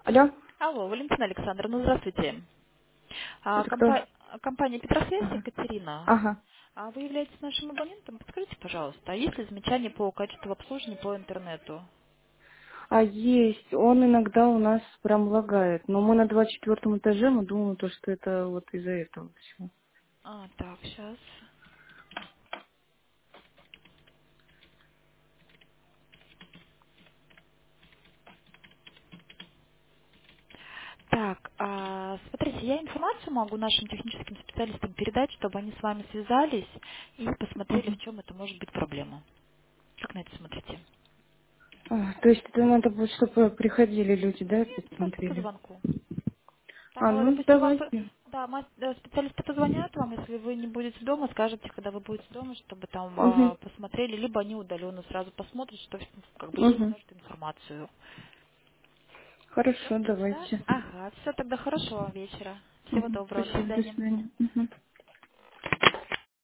Алло, Алло, Валентина Александровна, здравствуйте. это кто? Компания Петрофес, Ага. Екатерина. Ага. Вы являетесь нашим абонентом? Подскажите, пожалуйста, есть ли замечания по качеству обслуживания по интернету? А есть, он иногда у нас прям лагает, но мы на 24 этаже, мы думаем, то, что это вот из-за этого всего. Так, сейчас. Так, смотрите, я информацию могу нашим техническим специалистам передать, чтобы они с вами связались и посмотрели, в Мгм. чем это может быть проблема. Как на это смотрите? То есть это надо будет, чтобы приходили люди, да, Нет, опять просто по смотрели? звонку. Там, Ну допустим, давайте. специалисты позвонят вам, если вы не будете дома, скажете, когда вы будете дома, чтобы там Угу. посмотрели, либо они удаленно сразу посмотрят, что как бы и Угу. покажут информацию. Хорошо, Да? давайте. Ага, все, тогда хорошего вам вечера. Всего Мгм. доброго, до Спасибо, до свидания. свидания. Мгм.